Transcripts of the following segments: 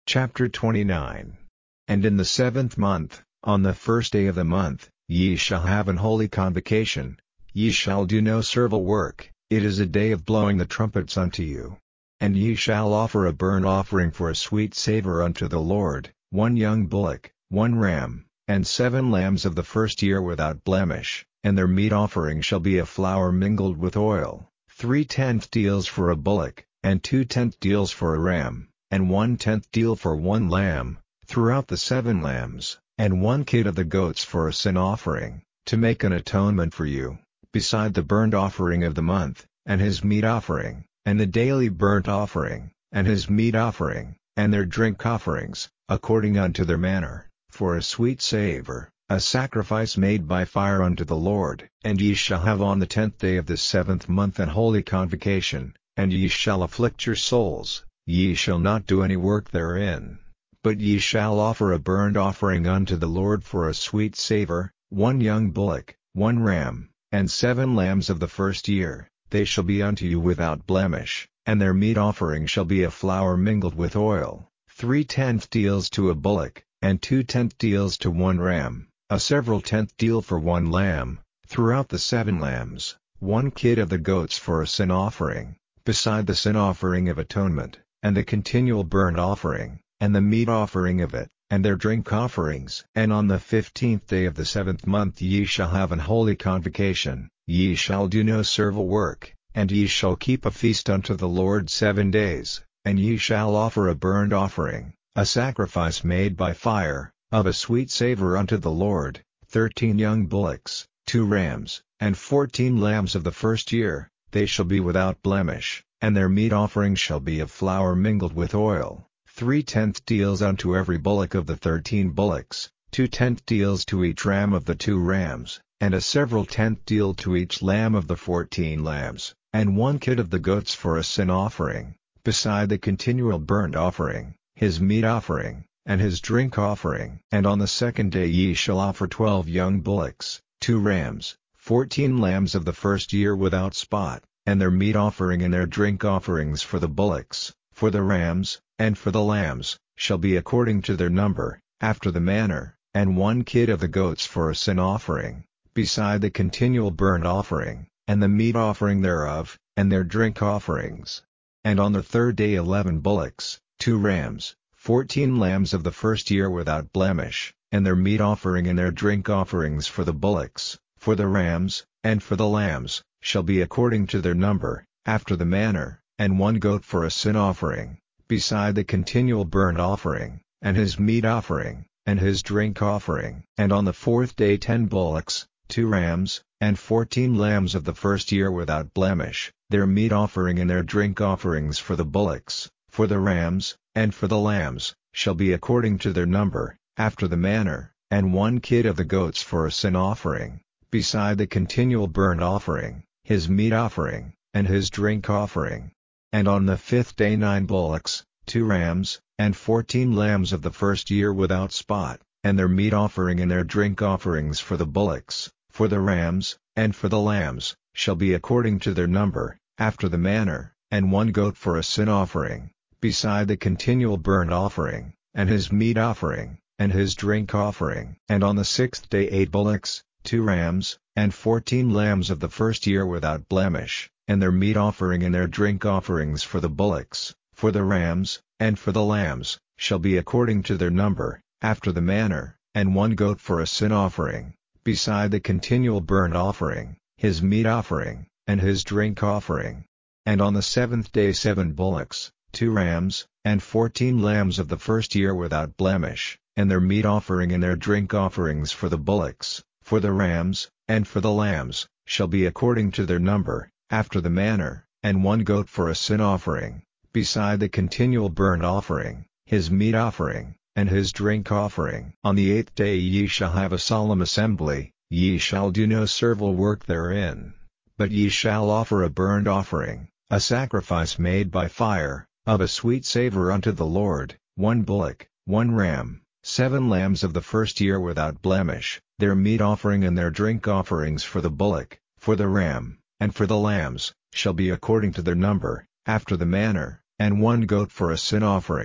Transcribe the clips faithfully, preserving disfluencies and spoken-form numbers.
Chapter twenty-nine. And in the seventh month, on the first day of the month, ye shall have an holy convocation, ye shall do no servile work, it is a day of blowing the trumpets unto you. And ye shall offer a burnt offering for a sweet savour unto the Lord, one young bullock, one ram, and seven lambs of the first year without blemish, and their meat offering shall be a flour mingled with oil, three tenth deals for a bullock, and two tenth deals for a ram, and one tenth deal for one lamb, throughout the seven lambs, and one kid of the goats for a sin offering, to make an atonement for you, beside the burnt offering of the month, and his meat offering, and the daily burnt offering, and his meat offering, and their drink offerings, according unto their manner, for a sweet savour, a sacrifice made by fire unto the Lord. And ye shall have on the tenth day of this seventh month an holy convocation, and ye shall afflict your souls. Ye shall not do any work therein, but ye shall offer a burnt offering unto the Lord for a sweet savour, one young bullock, one ram, and seven lambs of the first year, they shall be unto you without blemish, and their meat offering shall be a flour mingled with oil, three tenth deals to a bullock, and two tenth deals to one ram, a several tenth deal for one lamb, throughout the seven lambs, one kid of the goats for a sin offering, beside the sin offering of atonement, and the continual burnt offering, and the meat offering of it, and their drink offerings. And on the fifteenth day of the seventh month ye shall have an holy convocation, ye shall do no servile work, and ye shall keep a feast unto the Lord seven days, and ye shall offer a burnt offering, a sacrifice made by fire, of a sweet savour unto the Lord, thirteen young bullocks, two rams, and fourteen lambs of the first year, they shall be without blemish. And their meat offering shall be of flour mingled with oil, three tenth deals unto every bullock of the thirteen bullocks, two tenth deals to each ram of the two rams, and a several tenth deal to each lamb of the fourteen lambs, and one kid of the goats for a sin offering, beside the continual burnt offering, his meat offering, and his drink offering. And on the second day ye shall offer twelve young bullocks, two rams, fourteen lambs of the first year without spot, and their meat offering and their drink offerings for the bullocks, for the rams, and for the lambs, shall be according to their number, after the manner, and one kid of the goats for a sin offering, beside the continual burnt offering, and the meat offering thereof, and their drink offerings. And on the third day eleven bullocks, two rams, fourteen lambs of the first year without blemish, and their meat offering and their drink offerings for the bullocks, for the rams, and for the lambs, shall be according to their number, after the manner, and one goat for a sin offering, beside the continual burnt offering, and his meat offering, and his drink offering. And on the fourth day ten bullocks, two rams, and fourteen lambs of the first year without blemish, their meat offering and their drink offerings for the bullocks, for the rams, and for the lambs, shall be according to their number, after the manner, and one kid of the goats for a sin offering, beside the continual burnt offering, his meat offering, and his drink offering. And on the fifth day nine bullocks, two rams, and fourteen lambs of the first year without spot, and their meat offering and their drink offerings for the bullocks, for the rams, and for the lambs, shall be according to their number, after the manner, and one goat for a sin offering, beside the continual burnt offering, and his meat offering, and his drink offering. And on the sixth day eight bullocks, two rams, and fourteen lambs of the first year without blemish, and their meat offering and their drink offerings for the bullocks, for the rams, and for the lambs, shall be according to their number, after the manner, and one goat for a sin offering, beside the continual burnt offering, his meat offering, and his drink offering. And on the seventh day seven bullocks, two rams, and fourteen lambs of the first year without blemish, and their meat offering and their drink offerings for the bullocks, for the rams, and for the lambs, shall be according to their number, after the manner, and one goat for a sin offering, beside the continual burnt offering, his meat offering, and his drink offering. On the eighth day ye shall have a solemn assembly, ye shall do no servile work therein, but ye shall offer a burnt offering, a sacrifice made by fire, of a sweet savour unto the Lord, one bullock, one ram, seven lambs of the first year without blemish, their meat offering and their drink offerings for the bullock, for the ram, and for the lambs, shall be according to their number, after the manner, and one goat for a sin offering,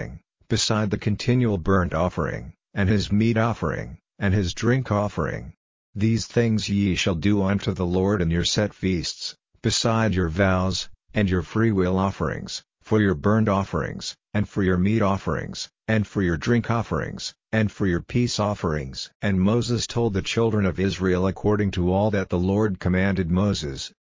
beside the continual burnt offering, and his meat offering, and his drink offering. These things ye shall do unto the Lord in your set feasts, beside your vows, and your freewill offerings, for your burnt offerings, and for your meat offerings, and for your drink offerings, and for your peace offerings." And Moses told the children of Israel according to all that the Lord commanded Moses,